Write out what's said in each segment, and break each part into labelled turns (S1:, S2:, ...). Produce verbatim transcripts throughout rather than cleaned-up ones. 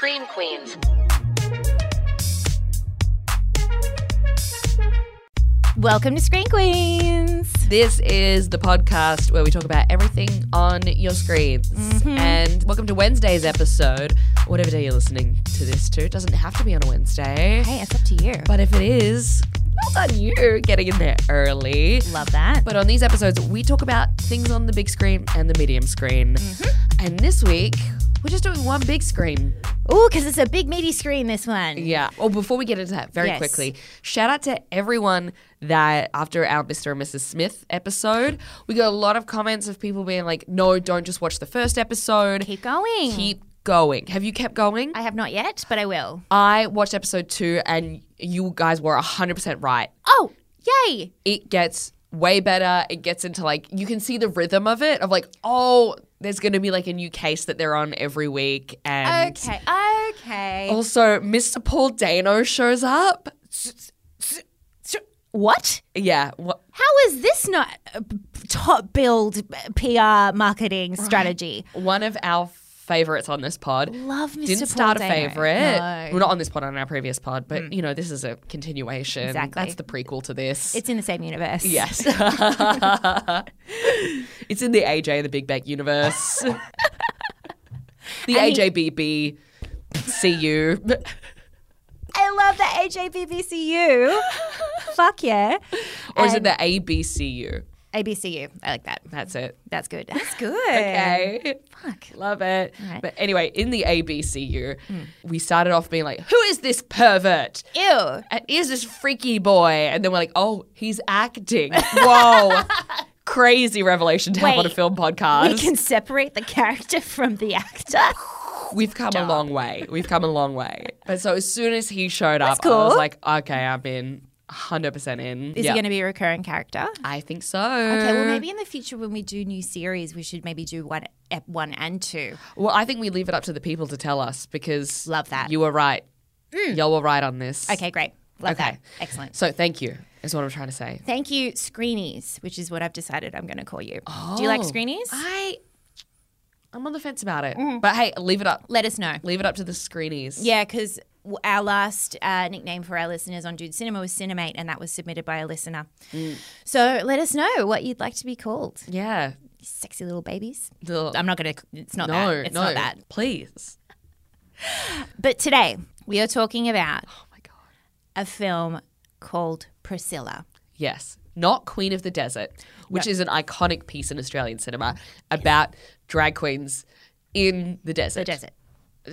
S1: Scream Queens.
S2: Welcome to Screen Queens.
S3: This is the podcast where we talk about everything on your screens.
S2: Mm-hmm.
S3: And welcome to Wednesday's episode. Whatever day you're listening to this to. It doesn't have to be on a Wednesday.
S2: Hey, it's up to you.
S3: But if it is, well done you getting in there early.
S2: Love that.
S3: But on these episodes, we talk about things on the big screen and the medium screen.
S2: Mm-hmm.
S3: And this week, we're just doing one big screen.
S2: Ooh, because it's a big meaty screen, this one.
S3: Yeah. Well, before we get into that, very
S2: Yes.
S3: quickly, shout out to everyone that after our Mister and Missus Smith episode, we got a lot of comments of people being like, no, don't just watch the first episode.
S2: Keep going.
S3: Keep going. Have you kept going?
S2: I have not yet, but I will.
S3: I watched episode two and you guys were one hundred percent right.
S2: Oh, yay.
S3: It gets way better. It gets into like, you can see the rhythm of it of like, oh, there's going to be like a new case that they're on every week. And
S2: Okay, okay.
S3: also, Mister Paul Dano shows up.
S2: What?
S3: Yeah. What?
S2: How is this not a top build P R marketing strategy?
S3: One of our favorites on this pod.
S2: Love Mister
S3: Didn't
S2: Paul
S3: start a
S2: Dano.
S3: favorite.
S2: No.
S3: Well, not on this pod, on our previous pod, but you know, this is a continuation.
S2: Exactly.
S3: That's the prequel to this.
S2: It's in the same universe.
S3: Yes. It's in the A J and the Big Bang universe. The
S2: And
S3: A
S2: he-
S3: J B B C U.
S2: I love the A J B B C U. Fuck yeah.
S3: Or is it
S2: And
S3: the A B C U?
S2: A B C U. I like that.
S3: That's it.
S2: That's good. That's good.
S3: Okay.
S2: Fuck.
S3: Love it.
S2: All right.
S3: But anyway, in the A B C U, we started off being like, who is this pervert?
S2: Ew.
S3: And is this freaky boy? And then we're like, oh, he's acting. Whoa. Crazy revelation to have on a
S2: Wait,
S3: film podcast.
S2: We can separate the character from the actor.
S3: We've come a long way. We've come a long way. But so as soon as he showed up,
S2: That's cool.
S3: I was like, okay, I'm in. one hundred percent in.
S2: Is
S3: Yeah.
S2: he going to be a recurring character?
S3: I think so.
S2: Okay, well, maybe in the future when we do new series, we should maybe do one, ep one and two.
S3: Well, I think we leave it up to the people to tell us because
S2: Love that. Mm.
S3: you were right. Y'all were right on this.
S2: Okay, great. Love
S3: Okay.
S2: that. Excellent.
S3: So thank you is what I'm trying to say.
S2: Thank you, Screenies, which is what I've decided I'm going to call you. Do you like
S3: Oh.
S2: Screenies?
S3: I, I'm on the fence about it.
S2: Mm-hmm.
S3: But hey, leave it up.
S2: Let us know.
S3: Leave it up to the screenies.
S2: Yeah, because our last uh, nickname for our listeners on Dude Cinema was Cinemate, and that was submitted by a listener.
S3: Mm.
S2: So let us know what you'd like to be called.
S3: Yeah.
S2: You sexy little babies.
S3: Ugh.
S2: I'm not going to, it's not
S3: no,
S2: that. It's
S3: no.
S2: not that.
S3: Please.
S2: But today, we are talking about
S3: Oh my God.
S2: a film called Priscilla.
S3: Yes. Not Queen of the Desert, which is an iconic piece in Australian cinema about drag queens in the desert.
S2: The desert.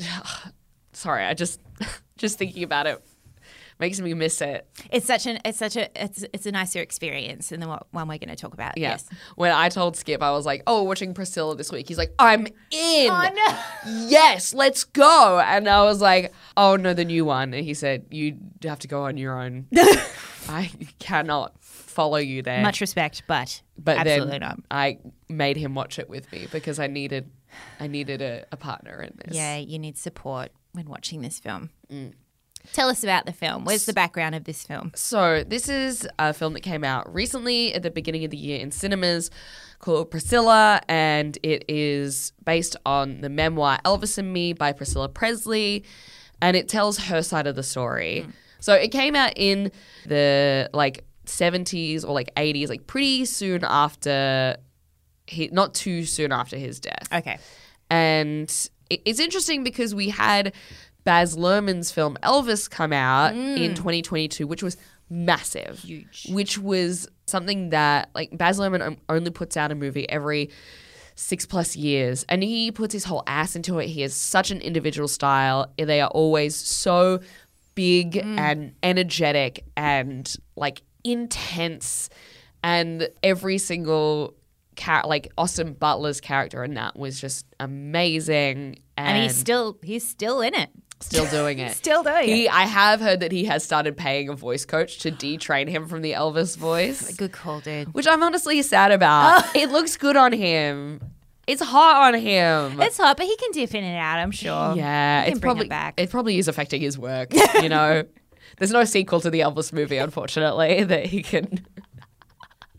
S3: Sorry, I just just thinking about it makes me miss it.
S2: It's such an it's such a it's it's a nicer experience than the one we're going to talk about.
S3: Yeah.
S2: Yes.
S3: When I told Skip, I was like, "Oh, we're watching Priscilla this week." He's like, "I'm in."
S2: Oh no.
S3: Yes, let's go. And I was like, "Oh no, the new one." And he said, "You have to go on your own. I cannot follow you there."
S2: Much respect, but,
S3: but
S2: absolutely
S3: then
S2: not.
S3: I made him watch it with me because I needed, I needed a, a partner in this.
S2: Yeah, you need support when watching this film.
S3: Mm.
S2: Tell us about the film. Where's the background of this film?
S3: So this is a film that came out recently at the beginning of the year in cinemas called Priscilla, and it is based on the memoir Elvis and Me by Priscilla Presley, and it tells her side of the story.
S2: Mm.
S3: So it came out in the like seventies or like eighties, like pretty soon after, he, not too soon after his death.
S2: Okay.
S3: And it- it's interesting because we had Baz Luhrmann's film Elvis come out in twenty twenty-two, which was massive.
S2: Huge.
S3: Which was something that, like, Baz Luhrmann o- only puts out a movie every six plus years. And he puts his whole ass into it. He has such an individual style. They are always so big and energetic and, like, intense. And every single Char- like Austin Butler's character in that was just amazing, and,
S2: And he's still he's still in it.
S3: still doing it.
S2: Still doing
S3: he,
S2: it.
S3: I have heard that he has started paying a voice coach to detrain him from the Elvis voice,
S2: Good call, dude.
S3: which I'm honestly sad about. It looks good on him. It's hot on him.
S2: It's hot, but he can dip in and out, I'm sure.
S3: yeah,
S2: He can
S3: it's
S2: bring
S3: probably
S2: it back.
S3: it probably is affecting his work. You know, there's no sequel to the Elvis movie, unfortunately, that he can.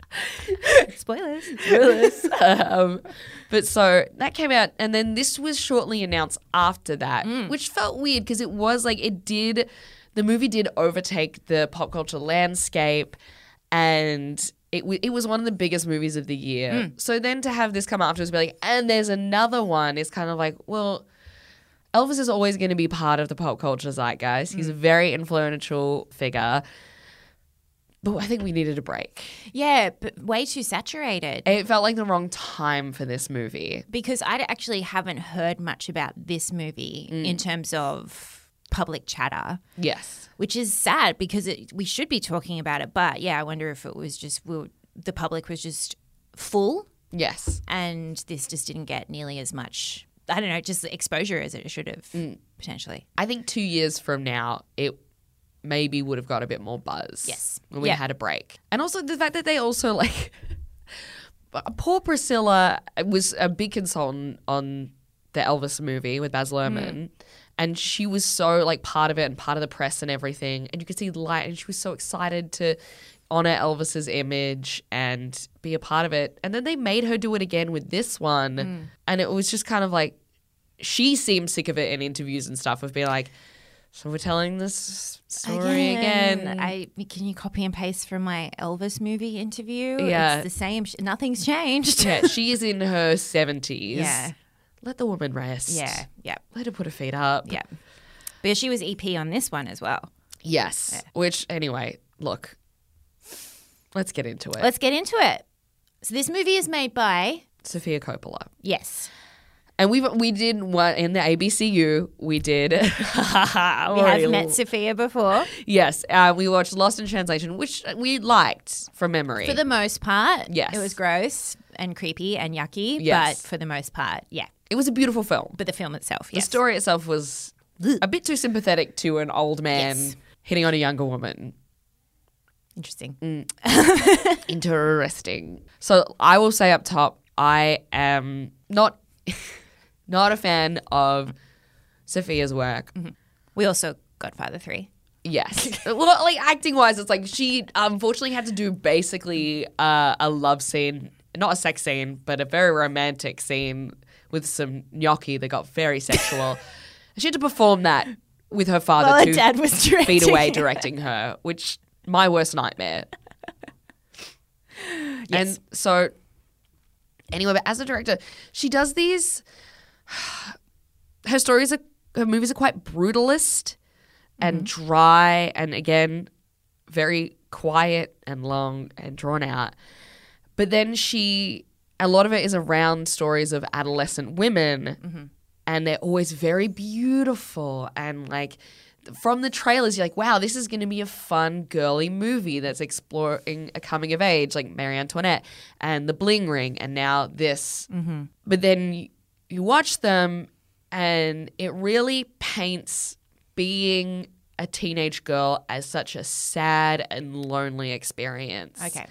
S2: Spoilers.
S3: Spoilers. um, but so that came out, and then this was shortly announced after that,
S2: Mm.
S3: which felt weird because it was like it did. The movie did overtake the pop culture landscape, and it w- it was one of the biggest movies of the year.
S2: Mm.
S3: So then to have this come afterwards, be like, and there's another one, is kind of like, well, Elvis is always going to be part of the pop culture zeitgeist. He's a very influential figure. But I think we needed a break.
S2: Yeah, but way too saturated.
S3: It felt like the wrong time for this movie.
S2: Because I actually haven't heard much about this movie
S3: Mm.
S2: in terms of public chatter,
S3: Yes.
S2: which is sad because it, we should be talking about it. But yeah, I wonder if it was just we were, the public was just full
S3: Yes.
S2: and this just didn't get nearly as much, I don't know, just exposure as it should have
S3: Mm.
S2: potentially.
S3: I think two years from now, it maybe would have got a bit more buzz.
S2: Yes.
S3: When we
S2: Yeah.
S3: had a break. And also the fact that they also like poor Priscilla was a big consultant on the Elvis movie with Baz Luhrmann. And she was so like part of it and part of the press and everything. And you could see the light, and she was so excited to honor Elvis's image and be a part of it. And then they made her do it again with this one. And it was just kind of like, she seemed sick of it in interviews and stuff, of being like, so we're telling this story again.
S2: I can you copy and paste from my Elvis movie interview?
S3: Yeah.
S2: It's the same. sh- Nothing's changed.
S3: Yeah, she is in her seventies.
S2: Yeah.
S3: Let the woman rest.
S2: Yeah. Yeah.
S3: Let her put her feet up.
S2: Yeah. But she was E P on this one as well.
S3: Yes. Which, anyway, look, let's get into it.
S2: Let's get into it. So this movie is made by
S3: Sofia Coppola.
S2: yes.
S3: And we we did one in the A B C U. We did. we
S2: We have met Sophia before.
S3: Yes, uh, we watched Lost in Translation, which we liked from memory.
S2: For the most part,
S3: Yes.
S2: it was gross and creepy and yucky.
S3: Yes.
S2: But for the most part, yeah.
S3: it was a beautiful film.
S2: But the film itself,
S3: The
S2: yes.
S3: story itself was a bit too sympathetic to an old man
S2: Yes.
S3: hitting on a younger woman.
S2: Interesting.
S3: Interesting. So I will say up top, I am not not a fan of Sophia's work.
S2: We also Godfather three.
S3: Yes. Well, like acting wise, it's like she unfortunately had to do basically uh, a love scene, not a sex scene, but a very romantic scene with some gnocchi that got very sexual. She had to perform that with her father
S2: Well, her
S3: two
S2: dad was directing
S3: feet away
S2: it.
S3: directing her, which my worst nightmare.
S2: Yes.
S3: And so, anyway, but as a director, she does these. Her stories are, her movies are quite brutalist and dry, and again, very quiet and long and drawn out. But then she, a lot of it is around stories of adolescent women, and they're always very beautiful. And like from the trailers, you're like, wow, this is going to be a fun, girly movie that's exploring a coming of age, like Marie Antoinette and The Bling Ring, and now this. But then you, you watch them, and it really paints being a teenage girl as such a sad and lonely experience.
S2: Okay.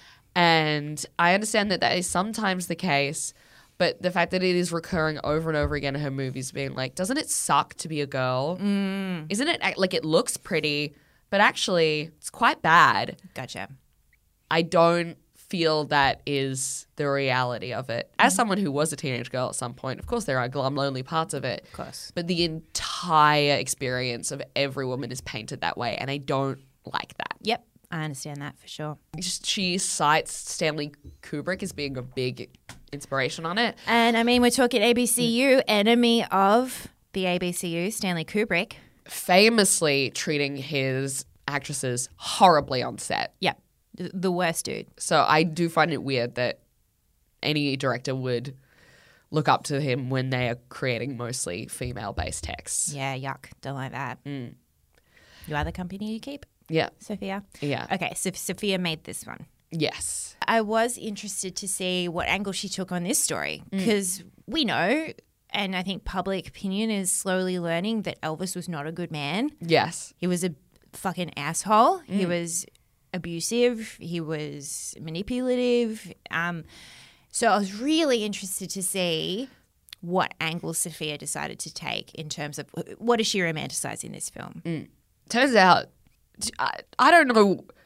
S3: And I understand that that is sometimes the case, but the fact that it is recurring over and over again in her movies, being like, doesn't it suck to be a girl? Mm. Isn't it act- like it looks pretty, but actually it's quite bad?
S2: Gotcha.
S3: I don't feel that is the reality of it. As someone who was a teenage girl at some point, of course there are glum, lonely parts of it.
S2: Of course.
S3: But the entire experience of every woman is painted that way, and I don't like that.
S2: Yep. I understand that for sure.
S3: Just- She cites Stanley Kubrick as being a big inspiration on it.
S2: And I mean, we're talking A B C U, enemy of the A B C U, Stanley Kubrick.
S3: Famously treating his actresses horribly on set.
S2: Yep. The, the worst dude.
S3: So I do find it weird that any director would look up to him when they are creating mostly female-based texts.
S2: Yeah, yuck. Don't like that. You are the company you keep,
S3: Yeah.
S2: Sophia?
S3: Yeah.
S2: Okay, so Sophia made this one.
S3: Yes.
S2: I was interested to see what angle she took on this story because we know, and I think public opinion is slowly learning that Elvis was not a good man.
S3: Yes.
S2: He was a fucking asshole. He was abusive. He was manipulative. Um, so I was really interested to see what angle Sophia decided to take in terms of what does she romanticize in this film.
S3: Turns out, I, I don't know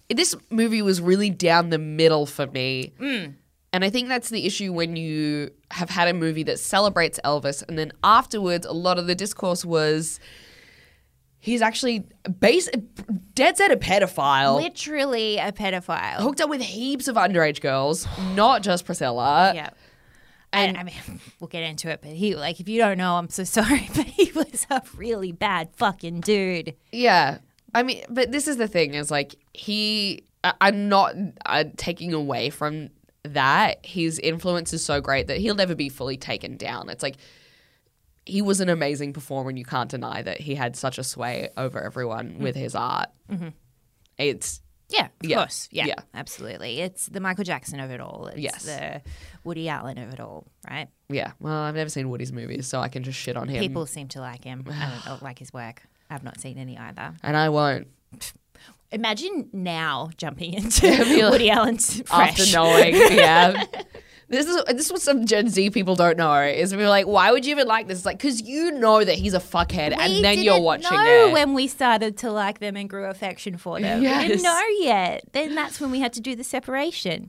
S3: this movie was really down the middle for me. Mm. And I think that's the issue when you have had a movie that celebrates Elvis and then afterwards a lot of the discourse was he's actually base, dead set a pedophile.
S2: Literally a pedophile.
S3: Hooked up with heaps of underage girls, not just Priscilla.
S2: Yeah. And, I mean, we'll get into it, but he, like, if you don't know, I'm so sorry, but he was a really bad fucking dude.
S3: Yeah. I mean, but this is the thing is, like, he, I, I'm not uh, taking away from that. His influence is so great that he'll never be fully taken down. It's like, he was an amazing performer and you can't deny that he had such a sway over everyone mm-hmm. with his art. Mm-hmm. It's...
S2: Yeah, of
S3: yeah.
S2: course. Yeah,
S3: yeah,
S2: absolutely. It's the Michael Jackson of it all. It's
S3: yes.
S2: the Woody Allen of it all, right?
S3: Yeah. Well, I've never seen Woody's movies, so I can just shit on him.
S2: People seem to like him. I don't like his work. I've not seen any either.
S3: And I won't.
S2: Imagine now jumping into like, Woody Allen's fresh.
S3: After knowing, yeah. This is this is what some Gen Z people don't know is we're like, why would you even like this? It's like, because you know that he's a fuckhead
S2: we
S3: and then you're watching
S2: know
S3: it.
S2: When we started to like them and grew affection for them.
S3: Yes.
S2: We didn't know yet. Then that's when we had to do the separation.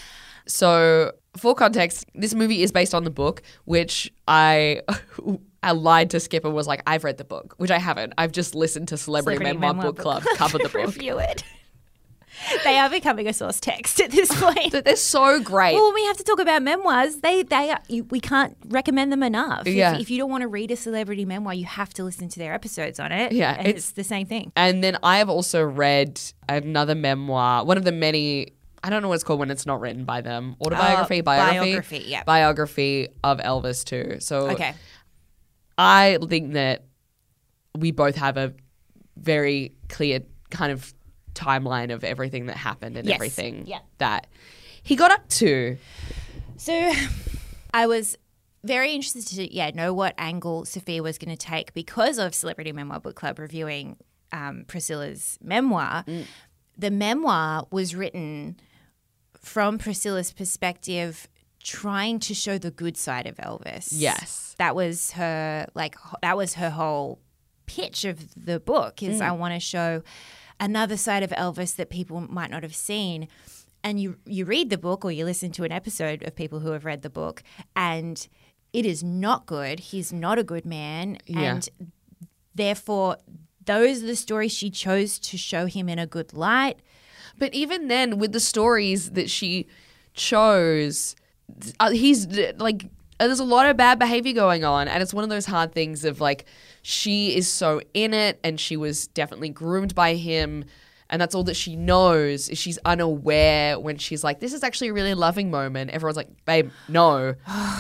S3: So for context, this movie is based on the book, which I... I lied to Skip and was like, I've read the book, which I haven't. I've just listened to Celebrity,
S2: Celebrity
S3: Memoir,
S2: Memoir
S3: Book Club cover the book.
S2: Review it. They are becoming a source text at this point.
S3: They're so great.
S2: Well, when we have to talk about memoirs, they they are, you, we can't recommend them enough.
S3: Yeah.
S2: If, if you don't want to read a celebrity memoir, you have to listen to their episodes on it.
S3: Yeah,
S2: and
S3: it's-
S2: it's the same thing.
S3: And then I have also read another memoir, one of the many, I don't know what it's called when it's not written by them. Autobiography,
S2: Uh,
S3: biography?
S2: biography, yeah.
S3: Biography of Elvis too. So
S2: Okay.
S3: I think that we both have a very clear kind of timeline of everything that happened and
S2: Yes.
S3: everything
S2: Yeah.
S3: that he got up to.
S2: So I was very interested to yeah know what angle Sophia was going to take because of Celebrity Memoir Book Club reviewing um, Priscilla's memoir. Mm. The memoir was written from Priscilla's perspective, trying to show the good side of Elvis.
S3: Yes.
S2: That was her like that was her whole pitch of the book is mm. I want to show another side of Elvis that people might not have seen. And you you read the book or you listen to an episode of people who have read the book and it is not good. He's not a good man.
S3: Yeah.
S2: And therefore those are the stories she chose to show him in a good light.
S3: But even then, with the stories that she chose, uh, he's like, there's a lot of bad behavior going on. And it's one of those hard things of like, she is so in it and she was definitely groomed by him. And that's all that she knows is she's unaware when she's like, this is actually a really loving moment. Everyone's like, babe, no.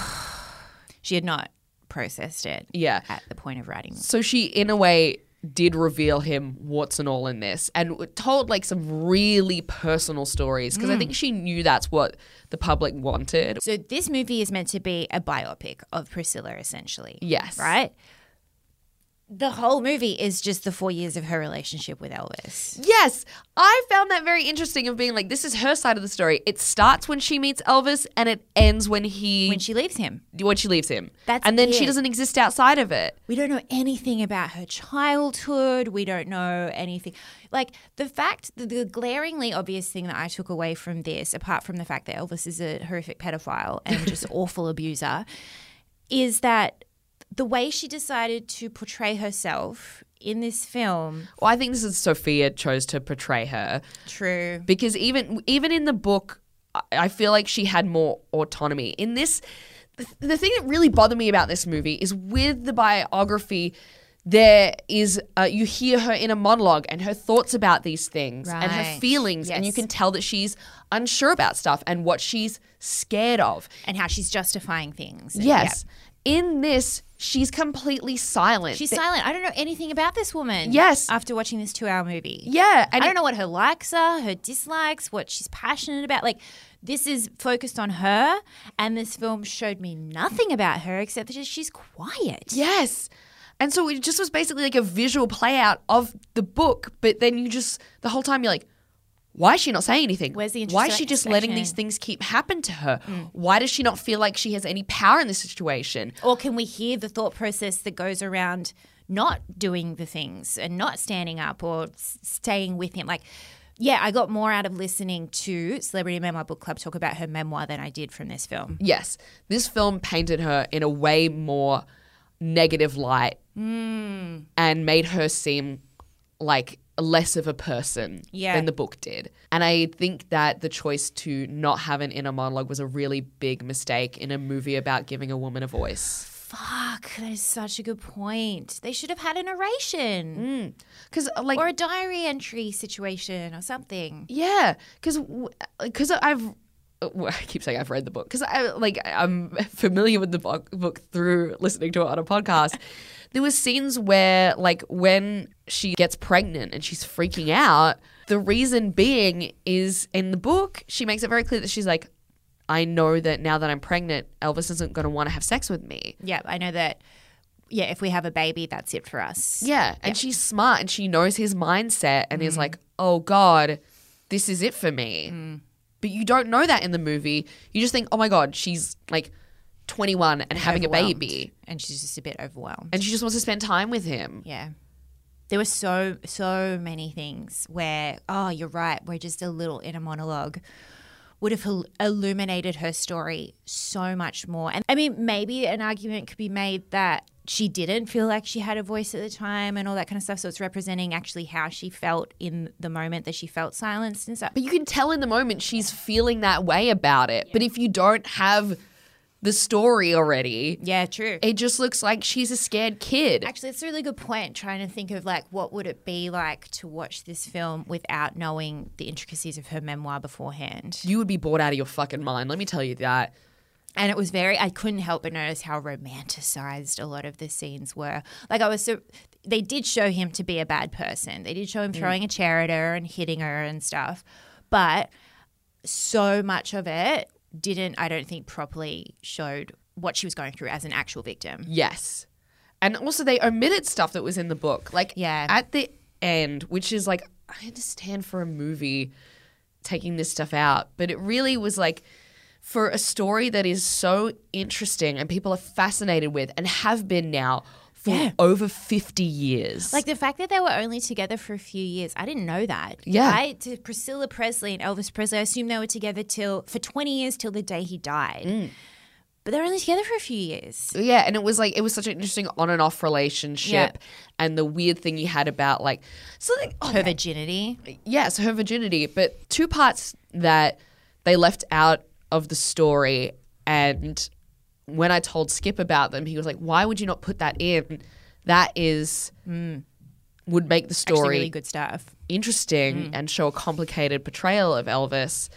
S2: She had not processed it
S3: Yeah.
S2: at the point of writing.
S3: So she, in a way, did reveal him what's and all in this and told like some really personal stories because mm. I think she knew that's what the public wanted.
S2: So this movie is meant to be a biopic of Priscilla essentially.
S3: Yes.
S2: Right? The whole movie is just the four years of her relationship with Elvis.
S3: Yes. I found that very interesting of being like, this is her side of the story. It starts when she meets Elvis and it ends when he...
S2: When she leaves him.
S3: When she leaves him.
S2: That's
S3: and then
S2: it.
S3: she doesn't exist outside of it.
S2: We don't know anything about her childhood. We don't know anything. Like the fact, the, the glaringly obvious thing that I took away from this, apart from the fact that Elvis is a horrific pedophile and just awful abuser, is that the way she decided to portray herself in this film.
S3: Well, I think this is Sophia chose to portray her.
S2: True.
S3: Because even even in the book, I- I feel like she had more autonomy. In this, the, the thing that really bothered me about this movie is with the biography, there is, uh, you hear her in a monologue and her thoughts about these things and her
S2: Right.
S3: feelings. And you
S2: Yes.
S3: can tell that she's unsure about stuff and what she's scared of.
S2: And how she's justifying things.
S3: Yes.
S2: Yep.
S3: In this, she's completely silent.
S2: She's
S3: Th-
S2: silent. I don't know anything about this woman.
S3: Yes.
S2: After watching this two-hour movie.
S3: Yeah. And
S2: I don't know what her likes are, her dislikes, what she's passionate about. Like, this is focused on her, and this film showed me nothing about her except that she's quiet.
S3: Yes. And so it just was basically like a visual play out of the book, but then you just, the whole time you're like, why is she not saying anything?
S2: Where's the
S3: Why is she just letting
S2: introspection?
S3: these things keep happen to her? Why does she not feel like she has any power in this situation?
S2: Or can we hear the thought process that goes around not doing the things and not standing up or s- staying with him? Like, Yeah, I got more out of listening to Celebrity Memoir Book Club talk about her memoir than I did from this film.
S3: Yes. This film painted her in a way more negative light
S2: Mm.
S3: and made her seem like less of a person
S2: Yeah.
S3: than the book did. And I think that the choice to not have an inner monologue was a really big mistake in a movie about giving a woman a voice.
S2: Fuck, that is such a good point. They should have had a narration
S3: Because, like,
S2: or a diary entry situation or something.
S3: yeah, because because I've well, I keep saying I've read the book because I like I'm familiar with the book, book through listening to it on a podcast. There were scenes where, like, when she gets pregnant and she's freaking out, the reason being is in the book she makes it very clear that she's like, I know that now that I'm pregnant, Elvis isn't going to want to have sex with me.
S2: Yeah, I know that. Yeah, if we have a baby, that's it for us.
S3: Yeah, and she's smart and she knows his mindset and is like, oh God, this is it for me. But you don't know that in the movie. You just think, oh my God, she's like twenty-one and having a
S2: Overwhelmed.
S3: baby.
S2: And she's just a bit overwhelmed.
S3: And she just wants to spend time with him.
S2: Yeah. There were so, so many things where, oh, you're right, where just a little inner monologue would have il- illuminated her story so much more. And I mean, maybe an argument could be made that she didn't feel like she had a voice at the time and all that kind of stuff. So it's representing actually how she felt in the moment that she felt silenced and stuff.
S3: But you can tell in the moment she's feeling that way about it. But if you don't have the story already,
S2: Yeah, true.
S3: it just looks like she's a scared kid.
S2: Actually, it's a really good point, trying to think of like what would it be like to watch this film without knowing the intricacies of her memoir beforehand.
S3: You would be bored out of your fucking mind. Let me tell you that.
S2: And it was very, I couldn't help but notice how romanticized a lot of the scenes were. Like I was so, they did show him to be a bad person. They did show him throwing a chair at her and hitting her and stuff. But so much of it didn't, I don't think, properly showed what she was going through as an actual victim.
S3: Yes. And also they omitted stuff that was in the book. Like
S2: Yeah.
S3: at the end, which is like, I understand for a movie taking this stuff out, but it really was like for a story that is so interesting and people are fascinated with and have been now for
S2: Yeah.
S3: over fifty years.
S2: Like the fact that they were only together for a few years, I didn't know that.
S3: Yeah.
S2: I, to Priscilla Presley and Elvis Presley, I assumed they were together till for twenty years till the day he died.
S3: Mm.
S2: But they were only together for a few years.
S3: Yeah, and it was like it was such an interesting on and off relationship,
S2: Yeah.
S3: and the weird thing you had about like so like
S2: Her
S3: okay,
S2: virginity.
S3: yes, her virginity, but two parts that they left out of the story, and when I told Skip about them, he was like, "Why would you not put that in? That is would make the
S2: Actually,
S3: story
S2: really good stuff.
S3: interesting and show a complicated portrayal of Elvis."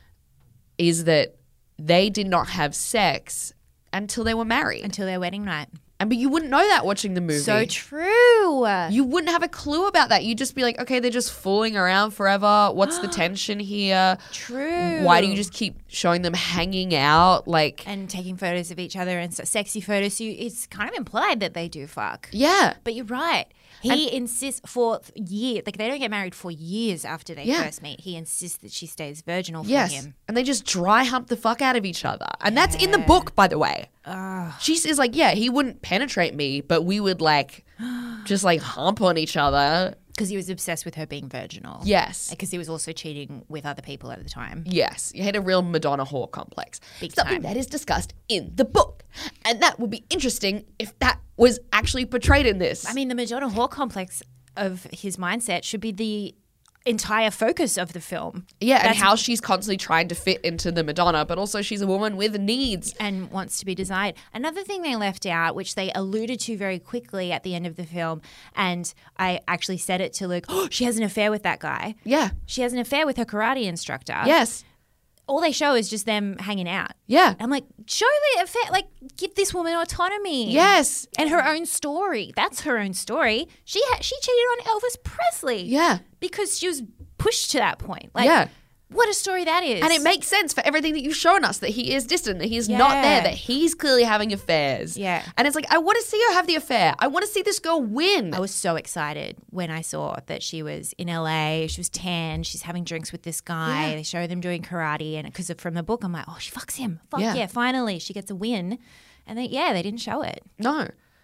S3: Is that they did not have sex until they were married.
S2: Until their wedding night.
S3: And but you wouldn't know that watching the movie.
S2: So true.
S3: You wouldn't have a clue about that. You'd just be like, okay, they're just fooling around forever. What's the tension here?
S2: True.
S3: Why do you just keep showing them hanging out? Like,
S2: And taking photos of each other and so, sexy photos. So you, it's kind of implied that they do fuck.
S3: yeah.
S2: But you're right. He insists for years, like they don't get married for years after they
S3: Yeah.
S2: first meet. He insists that she stays virginal for
S3: Yes.
S2: him.
S3: And they just dry hump the fuck out of each other. And that's in the book, by the way. She says, like, yeah, he wouldn't penetrate me, but we would, like, just, like, hump on each other.
S2: Because he was obsessed with her being virginal.
S3: Yes.
S2: Because he was also cheating with other people at the time.
S3: Yes, you had a real Madonna whore complex.
S2: Big
S3: Something
S2: time.
S3: that is discussed in the book. And that would be interesting if that was actually portrayed in this.
S2: I mean, the Madonna whore complex of his mindset should be the entire focus of the film.
S3: yeah, and
S2: That's-
S3: how she's constantly trying to fit into the Madonna, but also she's a woman with needs.
S2: and wants to be desired. Another thing they left out, which they alluded to very quickly at the end of the film, and I actually said it to Luke, oh, she has an affair with that guy.
S3: Yeah.
S2: She has an affair with her karate instructor.
S3: Yes.
S2: All they show is just them hanging out.
S3: Yeah.
S2: I'm like, show the affair, like, give this woman autonomy.
S3: Yes.
S2: And her own story. That's her own story. She ha- she cheated on Elvis Presley.
S3: Yeah.
S2: Because she was pushed to that point. Like,
S3: Yeah.
S2: what a story that is.
S3: And it makes sense for everything that you've shown us that he is distant, that he's not there,
S2: Yeah.
S3: that he's clearly having affairs.
S2: Yeah.
S3: And it's like, I want to see her have the affair. I want to see this girl win.
S2: I was so excited when I saw that she was in L A. She was tan. She's having drinks with this guy.
S3: Yeah.
S2: They show them doing karate, and because from the book, I'm like, oh, she fucks him. Fuck
S3: Yeah.
S2: yeah. Finally, she gets a win. And then yeah, they didn't show it.
S3: No.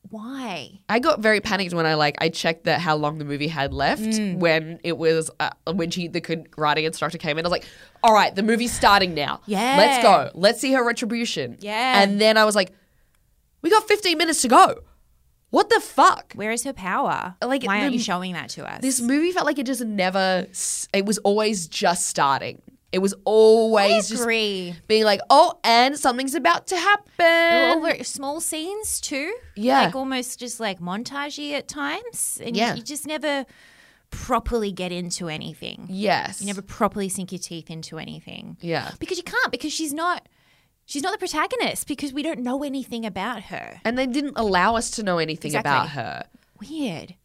S2: why?
S3: I got very panicked when I like I checked that how long the movie had left
S2: Mm.
S3: when it was uh, when she the karate instructor came in. I was like, all right, the movie's starting now.
S2: Yeah.
S3: Let's go. Let's see her retribution.
S2: Yeah.
S3: And then I was like, we got fifteen minutes to go. What the fuck?
S2: Where is her power?
S3: Like,
S2: why aren't
S3: the-
S2: you showing that to us?
S3: This movie felt like it just never. s- It was always just starting. It was always
S2: I
S3: just
S2: agree.
S3: being like, oh, and something's about to happen.
S2: All very small scenes too.
S3: Yeah.
S2: Like almost just like montagey at times. And
S3: Yeah.
S2: you just never properly get into anything.
S3: Yes.
S2: You never properly sink your teeth into anything.
S3: Yeah.
S2: Because you can't, because she's not she's not the protagonist, because we don't know anything about her.
S3: And they didn't allow us to know anything
S2: Exactly.
S3: about her.
S2: Weird.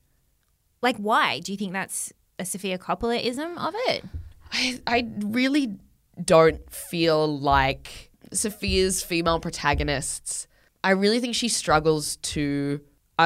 S2: Like why? Do you think that's a Sophia Coppola-ism of it?
S3: I, I really don't feel like Sophia's female protagonists. I really think she struggles to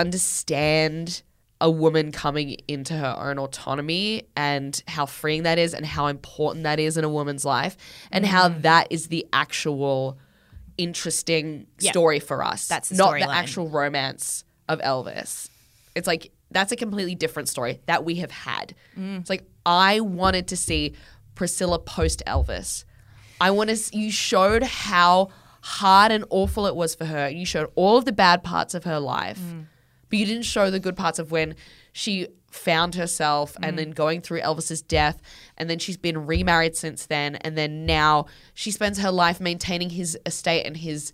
S3: understand a woman coming into her own autonomy and how freeing that is and how important that is in a woman's life and how that is the actual interesting
S2: Yeah.
S3: story for us.
S2: That's the
S3: not the
S2: storyline.
S3: actual romance of Elvis. It's like that's a completely different story that we have had. It's like I wanted to see Priscilla post Elvis. I want to. You showed how hard and awful it was for her. You showed all of the bad parts of her life, but you didn't show the good parts of when she found herself and then going through Elvis's death, and then she's been remarried since then, and then now she spends her life maintaining his estate and his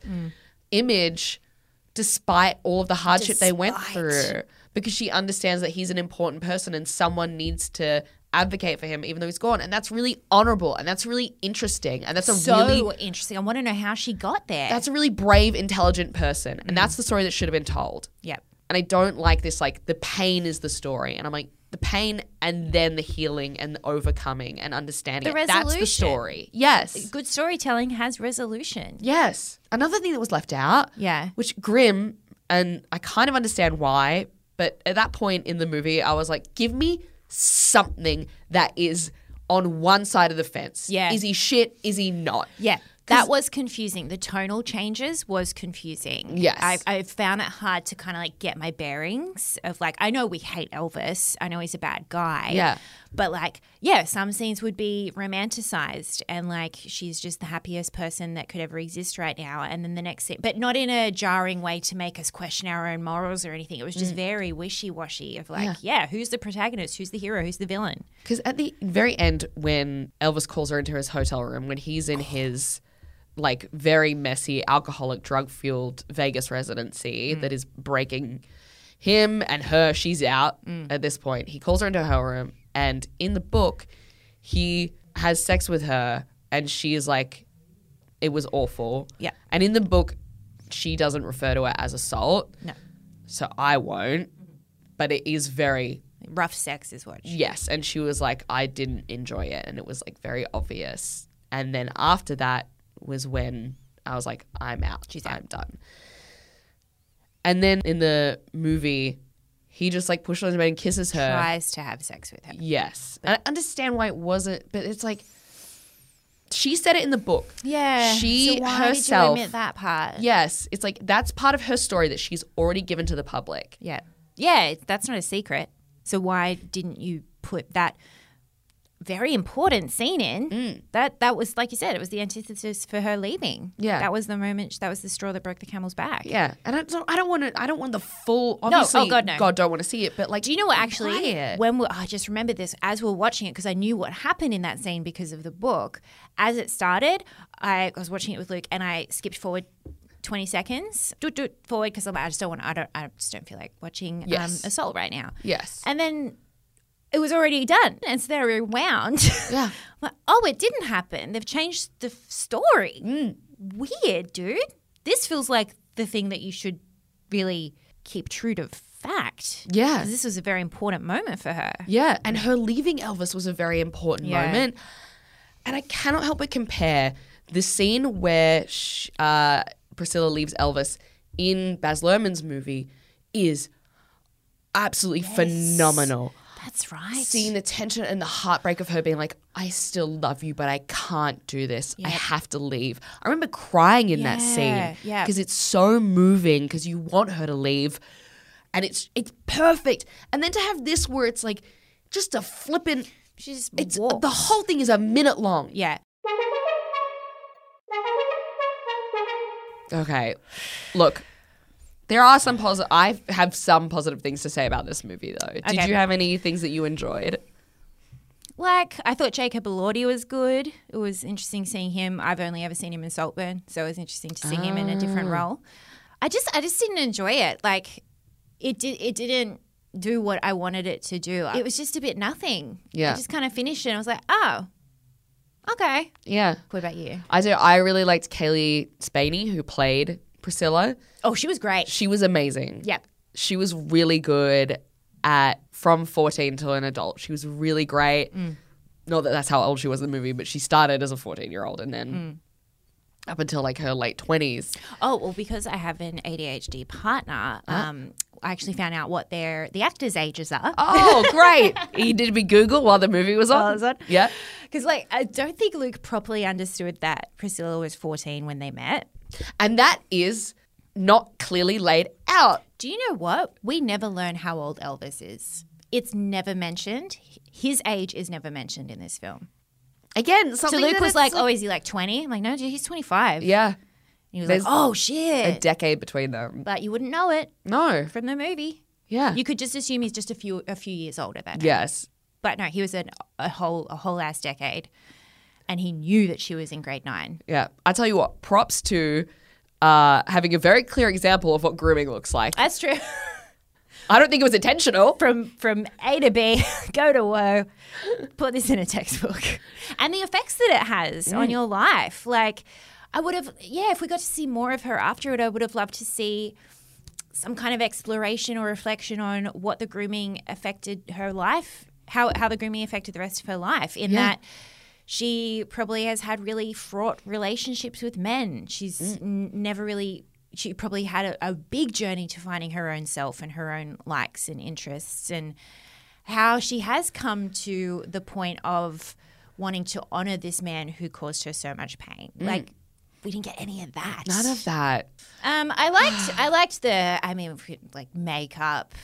S3: image, despite all of the hardship they went
S2: Despite.
S3: through, because she understands that he's an important person and someone needs to advocate for him even though he's gone. And that's really honorable and that's really interesting. And that's a
S2: So
S3: really
S2: interesting. I want to know how she got there.
S3: that's a really brave, intelligent person. And that's the story that should have been told.
S2: Yep.
S3: And I don't like this, like, the pain is the story. And I'm like, the pain and then the healing and the overcoming and understanding
S2: The
S3: it. That's the
S2: resolution.
S3: story. Yes.
S2: Good storytelling has resolution.
S3: Yes. Another thing that was left out,
S2: Yeah.
S3: which Grimm, and I kind of understand why, but at that point in the movie, I was like, give me something that is on one side of the fence.
S2: Yeah.
S3: Is he shit? Is he not?
S2: Yeah. That was confusing. The tonal changes was confusing.
S3: Yes.
S2: I, I found it hard to kind of like get my bearings of like, I know we hate Elvis. I know he's a bad guy.
S3: Yeah.
S2: But like, yeah, some scenes would be romanticized and like she's just the happiest person that could ever exist right now. And then the next scene, but not in a jarring way to make us question our own morals or anything. It was just very wishy-washy of like,
S3: Yeah.
S2: yeah, who's the protagonist? Who's the hero? Who's the villain?
S3: Because at the very end, when Elvis calls her into his hotel room, when he's in his like very messy, alcoholic, drug-fueled Vegas residency that is breaking him and her, she's out at this point. He calls her into her room, and in the book, he has sex with her, and she is like, it was awful.
S2: Yeah.
S3: And in the book, she doesn't refer to it as assault,
S2: No.
S3: so I won't. But it is very
S2: Rough sex is what she
S3: yes, and she was like, I didn't enjoy it, and it was like very obvious. And then after that was when I was like, I'm out.
S2: She's
S3: I'm
S2: out.
S3: done. And then in the movie, he just like pushes her into bed and kisses her.
S2: tries to have sex with her.
S3: Yes. And I understand why it wasn't, but it's like, she said it in the book.
S2: Yeah.
S3: She
S2: so why
S3: herself.
S2: did you omit that part?
S3: Yes. It's like, that's part of her story that she's already given to the public.
S2: Yeah. Yeah, it- that's not a secret. So why didn't you put that very important scene in?
S3: Mm.
S2: That that was, like you said, it was the antithesis for her leaving.
S3: Yeah.
S2: That was the moment, that was the straw that broke the camel's back.
S3: Yeah. And I don't, I don't want to, I don't want the full, obviously,
S2: oh God, no.
S3: God don't want to see it, but like,
S2: Do you know what actually,
S3: why it?
S2: when we, I just remember this as we were watching it because I knew what happened in that scene because of the book. As it started, I was watching it with Luke and I skipped forward twenty seconds, do do forward because I just don't want, I don't, I just don't feel like watching
S3: Yes.
S2: um, Assault right now.
S3: Yes.
S2: And then it was already done. And so then I rewound.
S3: Yeah.
S2: I'm like, oh, it didn't happen. They've changed the f- story.
S3: Mm.
S2: Weird, dude. This feels like the thing that you should really keep true to fact.
S3: Yeah.
S2: 'Cause this was a very important moment for her.
S3: Yeah, and her leaving Elvis was a very important
S2: Yeah.
S3: moment. And I cannot help but compare the scene where sh- uh, Priscilla leaves Elvis in Baz Luhrmann's movie is absolutely phenomenal.
S2: That's right.
S3: seeing the tension and the heartbreak of her being like, I still love you, but I can't do this. I
S2: Yep.
S3: have to leave. I remember crying in that
S2: Yeah,
S3: scene
S2: yeah.
S3: because it's so moving because you want her to leave and it's it's perfect. And then to have this where it's like just a flippin'
S2: She just
S3: it's
S2: walks.
S3: the whole thing is a minute long.
S2: Yeah.
S3: Okay. Look, there are some positive I have some positive things to say about this movie though. Did
S2: Okay.
S3: you have any things that you enjoyed?
S2: Like, I thought Jacob Elordi was good. It was interesting seeing him. I've only ever seen him in Saltburn, so it was interesting to see him in a different
S3: Ah.
S2: role. I just I just didn't enjoy it. Like, it did it didn't do what I wanted it to do. It was just a bit nothing.
S3: Yeah.
S2: I just kind of finished it and I was like, oh, okay.
S3: Yeah.
S2: What about you?
S3: I do I really liked Kaylee Spaney who played Priscilla.
S2: Oh, she was great.
S3: She was amazing.
S2: Yep.
S3: She was really good at from fourteen to an adult. She was really great.
S2: Mm.
S3: Not that that's how old she was in the movie, but she started as a fourteen-year-old and then
S2: Mm.
S3: up until like her late twenties.
S2: Oh, well, because I have an A D H D partner, um, I actually found out what their the actors' ages are.
S3: Oh, great. You did me Google while the movie was on?
S2: While it was on?
S3: Yeah.
S2: Because, like, I don't think Luke properly understood that Priscilla was fourteen when they met.
S3: And that is not clearly laid out.
S2: Do you know what? We never learn how old Elvis is. It's never mentioned. His age is never mentioned in this film.
S3: Again,
S2: So
S3: something
S2: Luke
S3: that
S2: was
S3: it's
S2: like, oh, is he like twenty? I'm like, no, dude, he's twenty-five.
S3: yeah,
S2: And he was
S3: There's
S2: like, oh,
S3: a
S2: shit.
S3: decade between them.
S2: But you wouldn't know it
S3: No.
S2: from the movie.
S3: Yeah.
S2: You could just assume he's just a few a few years older than her.
S3: Yes.
S2: But no, he was an, a whole a whole ass decade. And he knew that she was in grade nine.
S3: Yeah. I tell you what, props to uh, having a very clear example of what grooming looks like.
S2: That's true.
S3: I don't think it was intentional.
S2: from from A to B, go to woe, put this in a textbook. And the effects that it has on your life. Like, I would have, yeah, if we got to see more of her after it, I would have loved to see some kind of exploration or reflection on what the grooming affected her life, how, how the grooming affected the rest of her life, in
S3: Yeah.
S2: that she probably has had really fraught relationships with men. She's n- never really, she probably had a, a big journey to finding her own self and her own likes and interests, and how she has come to the point of wanting to honor this man who caused her so much pain. Like, we didn't get any of that.
S3: None of that.
S2: Um, I liked, I liked the, I mean, like makeup,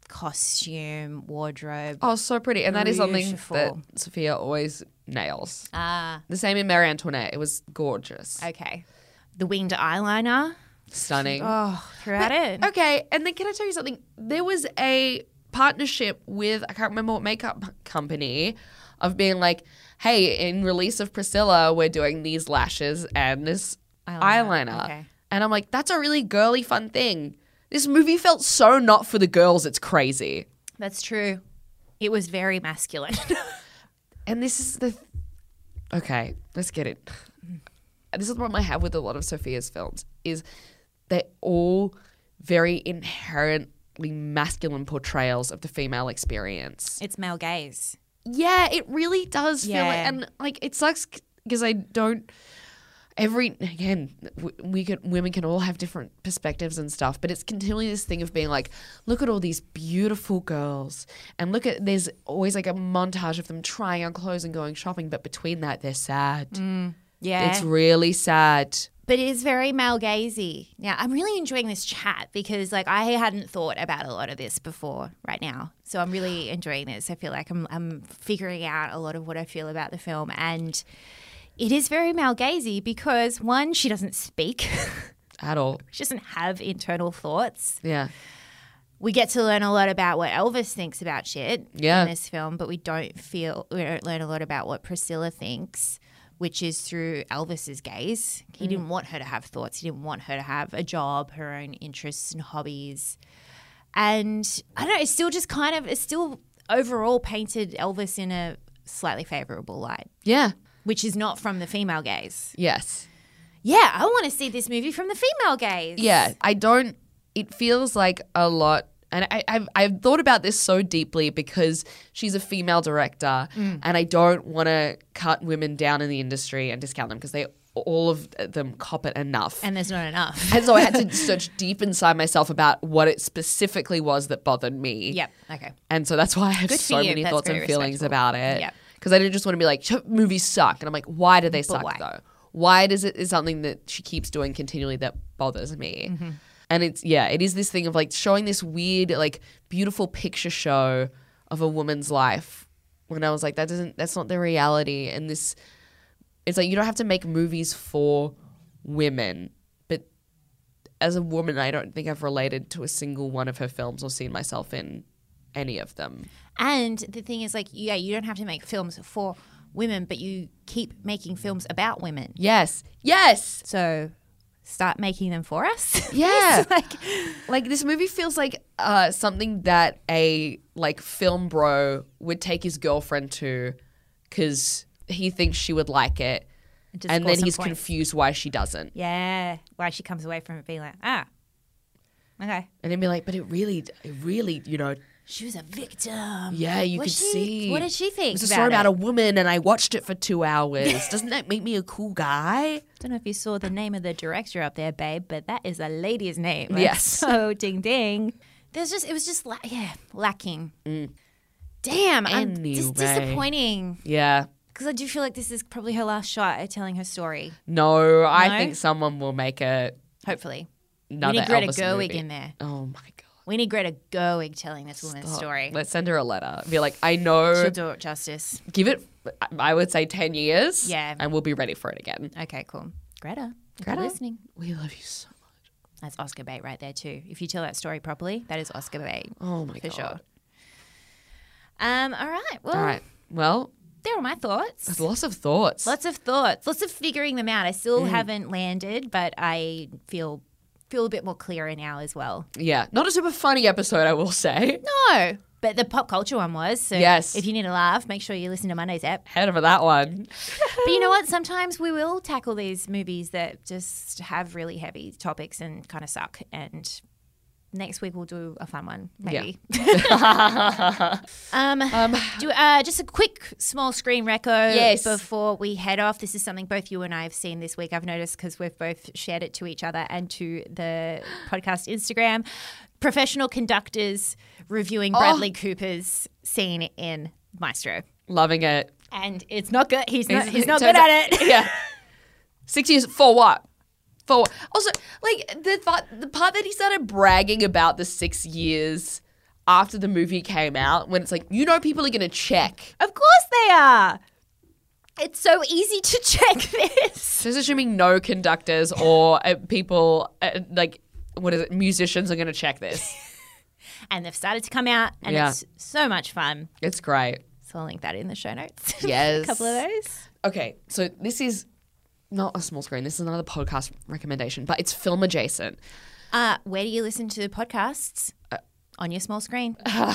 S2: costume, wardrobe.
S3: Oh, so pretty. And that is something
S2: Beautiful.
S3: that Sophia always nails.
S2: Ah,
S3: The same in Marie Antoinette. It was gorgeous.
S2: okay. The winged eyeliner.
S3: Stunning.
S2: Oh, throughout it.
S3: Okay, and then can I tell you something? There was a partnership with, I can't remember what makeup company, of being like, hey, in release of Priscilla, we're doing these lashes and this eyeliner.
S2: Eyeliner, okay.
S3: And I'm like, that's a really girly, fun thing. This movie felt so not for the girls, it's crazy.
S2: That's true. It was very masculine.
S3: And this is the. Okay, let's get it. This is the problem I have with a lot of Sophia's films is they're all very inherently masculine portrayals of the female experience.
S2: It's male gaze.
S3: Yeah, it really does feel like,
S2: Yeah.
S3: and like it sucks because I don't. Every again, w- we can women can all have different perspectives and stuff, but it's continually this thing of being like, look at all these beautiful girls, and look at there's always like a montage of them trying on clothes and going shopping, but between that they're sad.
S2: Yeah.
S3: It's really sad.
S2: But it is very male gazy. Now, I'm really enjoying this chat because, like, I hadn't thought about a lot of this before right now. So I'm really enjoying this. I feel like I'm, I'm figuring out a lot of what I feel about the film. And it is very male gazy because, one, she doesn't speak.
S3: At all.
S2: She doesn't have internal thoughts.
S3: Yeah.
S2: We get to learn a lot about what Elvis thinks about shit
S3: Yeah.
S2: in this film, but we don't feel we don't learn a lot about what Priscilla thinks, which is through Elvis's gaze. He didn't want her to have thoughts. He didn't want her to have a job, her own interests and hobbies. And I don't know, it's still just kind of, it's still overall painted Elvis in a slightly favourable light,
S3: Yeah.
S2: which is not from the female gaze.
S3: Yes.
S2: Yeah, I want to see this movie from the female gaze.
S3: Yeah. I don't. It feels like a lot. And I, I've, I've thought about this so deeply because she's a female director and I don't want to cut women down in the industry and discount them because they all of them cop it enough.
S2: And there's not enough.
S3: And so I had to search deep inside myself about what it specifically was that bothered me.
S2: Yep. Okay.
S3: And so that's why I have
S2: Good for
S3: so
S2: you.
S3: many
S2: That's
S3: thoughts and
S2: very
S3: feelings
S2: respectable.
S3: about it.
S2: Yep.
S3: Because I didn't just want to be like, movies suck. And I'm like, why do they suck
S2: why?
S3: though? Why does it is something that she keeps doing continually that bothers me?
S2: Mm-hmm.
S3: And it's, yeah, it is this thing of like showing this weird, like beautiful picture show of a woman's life when I was like, that doesn't, that's not the reality. And this, it's like, you don't have to make movies for women. But as a woman, I don't think I've related to a single one of her films or seen myself in any of them.
S2: And the thing is, like, yeah, you don't have to make films for women, but you keep making films about women.
S3: Yes. Yes.
S2: So start making them for us.
S3: Yeah.
S2: It's like,
S3: Like this movie feels like uh, something that a like film bro would take his girlfriend to because he thinks she would like it.
S2: just
S3: And
S2: score
S3: then
S2: some
S3: he's
S2: points.
S3: confused why she doesn't.
S2: Yeah. Why she comes away from it being like, ah, okay.
S3: And then be like, but it really, it really, you know,
S2: She was a victim.
S3: yeah, you
S2: Was
S3: could
S2: she-
S3: see.
S2: What did she think?
S3: It was a
S2: about
S3: story about
S2: it?
S3: a woman and I watched it for two hours. Doesn't that make me a cool guy?
S2: Don't know if you saw the name of the director up there, babe, but that is a lady's name.
S3: Yes.
S2: So ding ding. There's just it was just la- yeah lacking. Damn, I'm just
S3: Anyway.
S2: disappointing
S3: Yeah.
S2: because I do feel like this is probably her last shot at telling her story.
S3: No, I
S2: No?
S3: think someone will make a
S2: Hopefully,
S3: another
S2: we need Greta
S3: Elvis
S2: Gerwig
S3: movie.
S2: in there.
S3: Oh my god.
S2: We need Greta Gerwig telling this woman's
S3: Stop.
S2: story.
S3: Let's send her a letter. Be like, I know.
S2: She'll do it justice.
S3: Give it, I would say ten years.
S2: Yeah.
S3: And we'll be ready for it again.
S2: Okay, cool. Greta, if
S3: Greta?
S2: you're listening.
S3: We love you so much.
S2: That's Oscar bait right there too. If you tell that story properly, that is Oscar bait.
S3: Oh my
S2: for
S3: god.
S2: sure. Um. All right. Well,
S3: All right. Well,
S2: there are my thoughts.
S3: there's lots of thoughts.
S2: Lots of thoughts. Lots of figuring them out. I still
S3: Mm.
S2: haven't landed, but I feel feel a bit more clearer now as well.
S3: Yeah. Not a super funny episode, I will say.
S2: No, but the pop culture one was. So
S3: Yes.
S2: if you need a laugh, make sure you listen to Monday's ep.
S3: Head over that one.
S2: But you know what? Sometimes we will tackle these movies that just have really heavy topics and kind of suck. And next week we'll do a fun one, maybe. um, do uh, just a quick small screen reco
S3: Yes.
S2: before we head off. This is something both you and I have seen this week. I've noticed because we've both shared it to each other and to the podcast Instagram. Professional conductors reviewing Bradley Cooper's scene in Maestro.
S3: Loving it.
S2: And it's not good. He's not.
S3: He's-
S2: He's not
S3: turns
S2: good
S3: out-
S2: at it.
S3: Yeah. Six years for what? For what? Also, like the part, the part that he started bragging about the six years after the movie came out, when it's like, you know, people are gonna check.
S2: Of course they are. It's so easy to check this.
S3: Just assuming no conductors or uh, people uh, like what is it? Musicians are gonna check this.
S2: And they've started to come out, and
S3: Yeah.
S2: it's so much fun.
S3: It's great.
S2: So I'll link that in the show notes.
S3: Yes.
S2: a couple of those.
S3: Okay, so this is not a small screen. This is another podcast recommendation, but it's film adjacent.
S2: Uh, where do you listen to podcasts?
S3: Uh,
S2: On your small screen.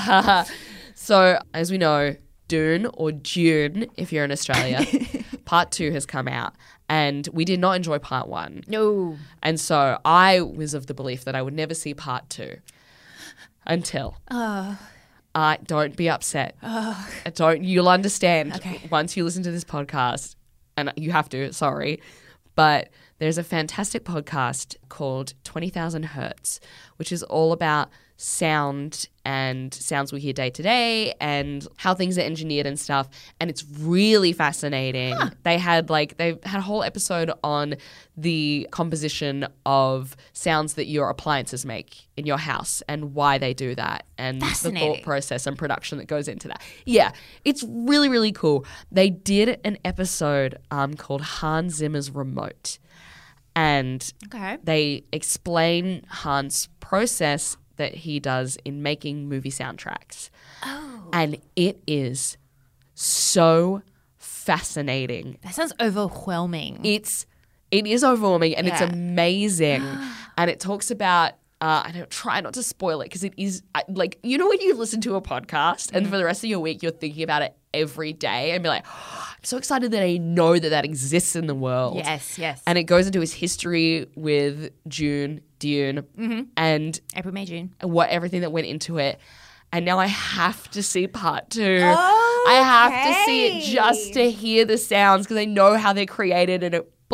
S3: So, as we know, Dune or Dune, if you're in Australia, part two has come out, and we did not enjoy part one.
S2: No.
S3: And so I was of the belief that I would never see part two until.
S2: Oh.
S3: Uh, don't be upset. Don't. You'll understand
S2: Okay.
S3: once you listen to this podcast, and you have to. Sorry, but there's a fantastic podcast called twenty thousand Hertz, which is all about sound and sounds we hear day to day and how things are engineered and stuff. And it's really fascinating. They had like they had a whole episode on the composition of sounds that your appliances make in your house and why they do that and the
S2: Fascinating.
S3: thought process and production that goes into that. Yeah, it's really, really cool. They did an episode um, called Hans Zimmer's Remote. And
S2: Okay.
S3: they explain Hans' process that he does in making movie soundtracks.
S2: Oh.
S3: And it is so fascinating.
S2: That sounds overwhelming.
S3: It's it is overwhelming and it's
S2: Yeah.
S3: amazing. And it talks about uh, I don't try not to spoil it because it is I, like you know when you listen to a podcast and for the rest of your week you're thinking about it every day and be like, oh, I'm so excited that I know that that exists in the world.
S2: Yes, yes.
S3: And it goes into his history with June, Dune,
S2: Mm-hmm.
S3: and
S2: April, May, June.
S3: what everything that went into it. And now I have to see part two. I have to see it just to hear the sounds because I know how they're created and it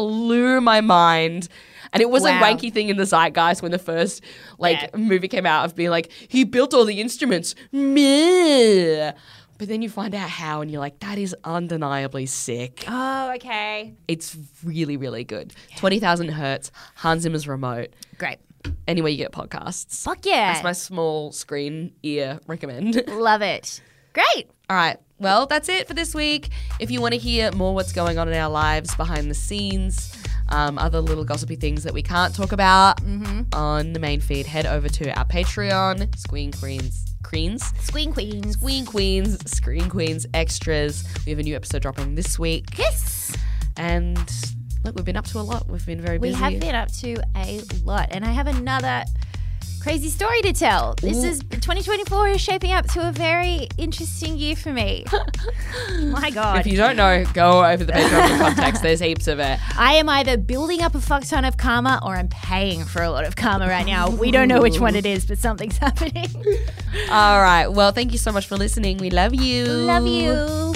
S3: blew my mind. And it was
S2: Wow.
S3: a wanky thing in the zeitgeist when the first like
S2: Yeah.
S3: movie came out of being like, he built all the instruments. Meh. But then you find out how and you're like, that is undeniably sick.
S2: Oh, okay.
S3: It's really, really good. twenty thousand hertz, Hans Zimmer's remote.
S2: Great.
S3: Anywhere you get podcasts.
S2: Fuck yeah.
S3: That's my small screen ear recommend.
S2: Love it. Great.
S3: All right. Well, that's it for this week. If you want to hear more what's going on in our lives behind the scenes, um, other little gossipy things that we can't talk about on the main feed, head over to our Patreon, Screen Queens. Queens?
S2: Screen Queens.
S3: Screen Queens, Screen Queens Extras. We have a new episode dropping this week.
S2: Yes.
S3: And look, we've been up to a lot. We've been very
S2: We
S3: busy.
S2: have been up to a lot. And I have another crazy story to tell. This
S3: Ooh.
S2: is twenty twenty-four is shaping up to a very interesting year for me. My God.
S3: If you don't know, go over the Patreon for context. There's heaps of it.
S2: I am either building up a fuck ton of karma or I'm paying for a lot of karma right now. We don't know which one it is, but something's happening.
S3: All right. Well, thank you so much for listening. We love you.
S2: Love you.